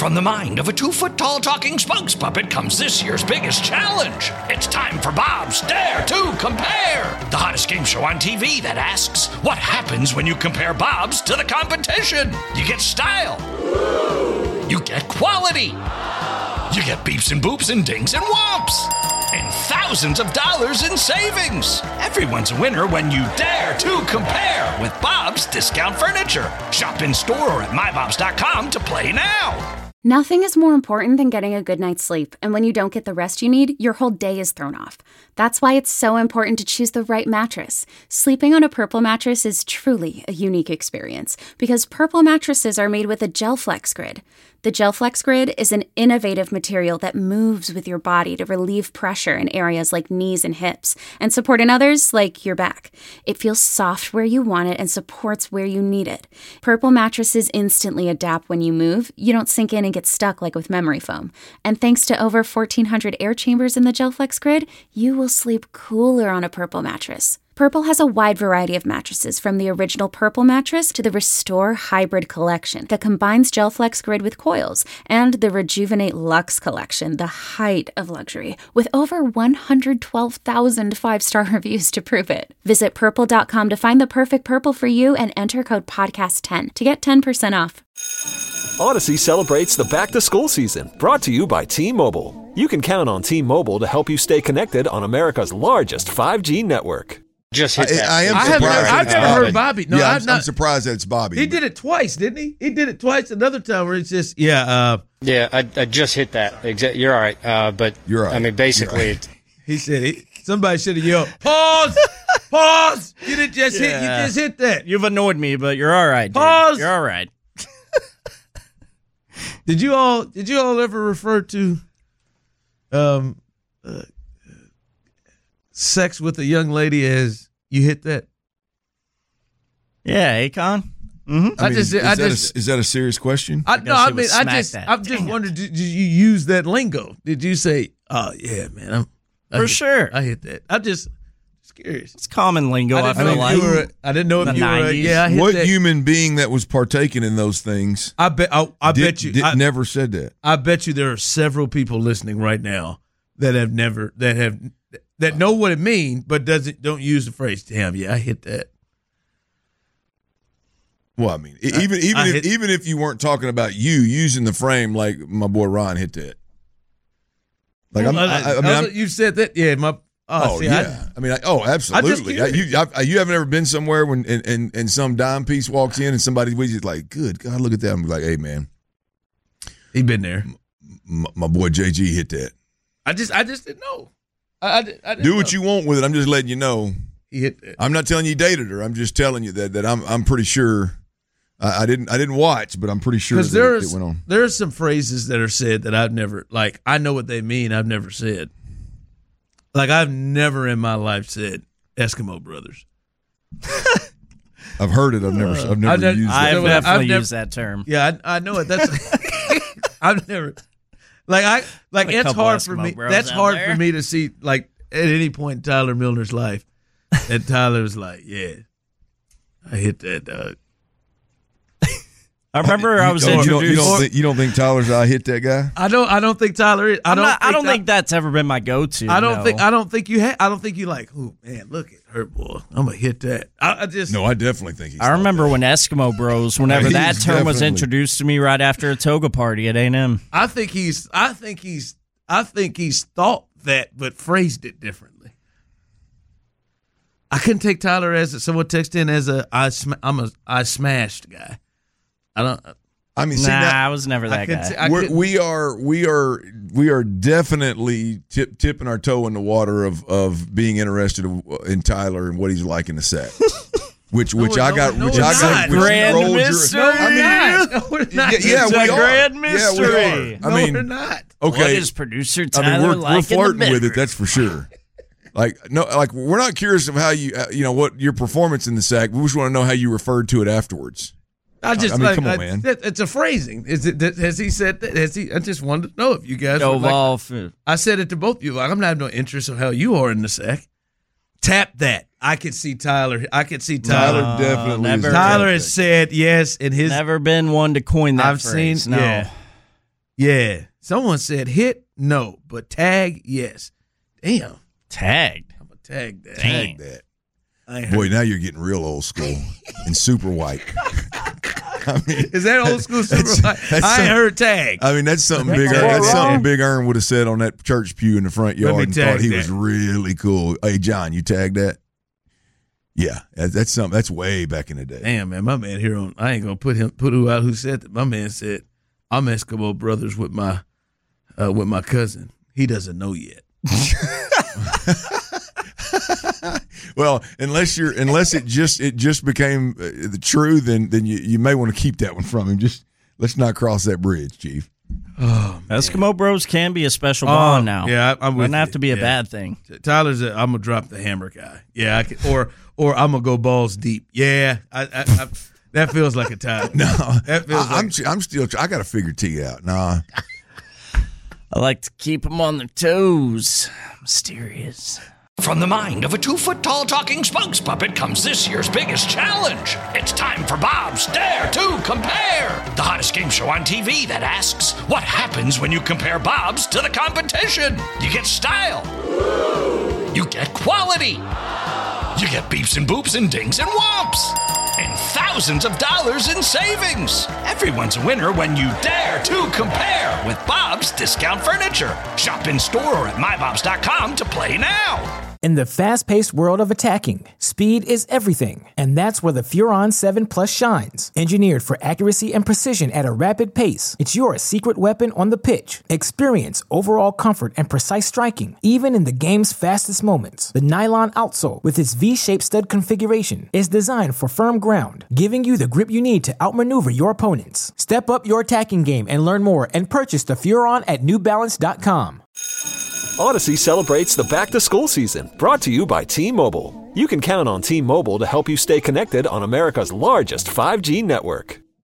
From the mind of a 2-foot-tall talking spokes puppet comes this year's biggest challenge. It's time for Bob's Dare to Compare, the hottest game show on TV that asks, what happens when you compare Bob's to the competition? You get style. You get quality. You get beeps and boops and dings and whomps. And thousands of dollars in savings. Everyone's a winner when you dare to compare with Bob's Discount Furniture. Shop in store or at mybobs.com to play now. Nothing is more important than getting a good night's sleep, and when you don't get the rest you need, your whole day is thrown off. That's why it's so important to choose the right mattress. Sleeping on a Purple mattress is truly a unique experience, because Purple mattresses are made with a GelFlex Grid. The GelFlex Grid is an innovative material that moves with your body to relieve pressure in areas like knees and hips, and support in others like your back. It feels soft where you want it and supports where you need it. Purple mattresses instantly adapt when you move. You don't sink in and get stuck like with memory foam. And thanks to over 1,400 air chambers in the GelFlex Grid, you will sleep cooler on a Purple mattress. Purple has a wide variety of mattresses, from the original Purple mattress to the Restore Hybrid collection that combines GelFlex Grid with coils, and the Rejuvenate Luxe collection, the height of luxury, with over 112,000 5-star reviews to prove it. Visit Purple.com to find the perfect Purple for you and enter code PODCAST10 to get 10% off. Odyssey celebrates the back-to-school season, brought to you by T-Mobile. You can count on T-Mobile to help you stay connected on America's largest 5G network. Just hit that. I am surprised. I've never heard Bobby. No, yeah, I'm surprised that it's Bobby. He did it twice, didn't he? He did it twice. Another time where it's just, I just hit that. You're all right. But you're right. I mean, basically, right. He said somebody should have yelled, "Pause! Pause! You didn't just hit. You just hit that. You've annoyed me, but you're all right. Dude. Pause! You're all right." Did you all ever refer to sex with a young lady as "you hit that"? Yeah, Akon. Mm-hmm. Is that a serious question? I just wondered, did you use that lingo? Did you say, "Oh yeah, man"? Sure, I hit that. I'm just curious. It's common lingo. I feel like I didn't know if you were. Yeah, I hit what that. Human being that was partaking in those things? I bet you never said that. I bet you there are several people listening right now that know what it means, but don't use the phrase. Damn, yeah, I hit that. Well, I mean, even if you weren't talking about you using the frame like my boy Ron hit that. Like you said that, yeah. Absolutely. You haven't ever been somewhere when and some dime piece walks in and somebody's just like, good God, look at that. I'm like, hey man, he been there. My boy JG hit that. I just didn't know. I didn't do what you want with it. I'm just letting you know. He hit that. I'm not telling you dated her. I'm just telling you that I'm pretty sure. I didn't watch, but I'm pretty sure that it went on. There are some phrases that are said that I've never, like, I know what they mean. I've never said. Like, I've never in my life said Eskimo Brothers. I've heard it. I've never used it. I've definitely used that term. Yeah, I know it. That's I've never. It's hard for me. That's hard for me to see. Like at any point in Tyler Milner's life, that Tyler was like, "Yeah, I hit that dog." I remember I was introduced. You don't think Tyler's I hit that guy? I don't think Tyler is. I don't think that's ever been my go-to. I don't think you had. I don't think you like. Oh man, look at her boy. I'm gonna hit that. I definitely think he's. I remember when Eskimo Bros. Whenever that term was introduced to me right after a toga party at A&M. I think he's thought that, but phrased it differently. I couldn't take Tyler as someone texted in as I smashed guy. I was never that guy. We are definitely tipping our toe in the water of being interested in Tyler and what he's like in the set. Which I got grand mystery. Yeah, we are. Grand mystery. Yeah, we are. We're not. Okay. What is producer Tyler we're flirting with it. That's for sure. We're not curious of how what your performance in the sack. We just want to know how you referred to it afterwards. Come on, man. It's a phrasing. Has he said that? I just wanted to know if you guys I said it to both of you. Like, I'm not having no interest in how you are in the sack. Tap that. I could see Tyler. Tyler definitely. Tyler has said yes in his. Never been one to coin that phrase. No. Yeah. Someone said hit, no, but tag, yes. Damn. Tagged. I'm going to tag that. Dang. Tag that. Boy, now you're getting real old school and super white. I mean, is that old school super white? I ain't heard tag. I mean, that's something big. That's something Big Earn would have said on that church pew in the front yard and thought he was really cool. Hey, John, you tagged that? Yeah, that's something. That's way back in the day. Damn, man, my man here on. I ain't gonna put who out who said that. My man said, "I'm Eskimo brothers with my cousin. He doesn't know yet." Well, unless it just became the true, then you may want to keep that one from him. Just let's not cross that bridge, Chief. Oh, Eskimo Bros can be a special bond now. Yeah, I'm with Doesn't have to be a bad thing. Tyler's I'm gonna drop the hammer guy. Yeah, I can, or I'm gonna go balls deep. Yeah, I that feels like a tie. No, that feels I'm still. I got to figure T out. Nah. I like to keep them on their toes. Mysterious. From the mind of a 2-foot-tall talking spokes puppet comes this year's biggest challenge. It's time for Bob's Dare to Compare, the hottest game show on TV that asks, what happens when you compare Bob's to the competition? You get style. You get quality. You get beeps and boops and dings and whomps. And thousands of dollars in savings. Everyone's a winner when you dare to compare with Bob's Discount Furniture. Shop in store or at mybobs.com to play now. In the fast-paced world of attacking, speed is everything, and that's where the Furon 7 Plus shines. Engineered for accuracy and precision at a rapid pace, it's your secret weapon on the pitch. Experience overall comfort and precise striking, even in the game's fastest moments. The nylon outsole, with its V-shaped stud configuration, is designed for firm ground, giving you the grip you need to outmaneuver your opponents. Step up your attacking game and learn more and purchase the Furon at newbalance.com. Odyssey celebrates the back-to-school season, brought to you by T-Mobile. You can count on T-Mobile to help you stay connected on America's largest 5G network.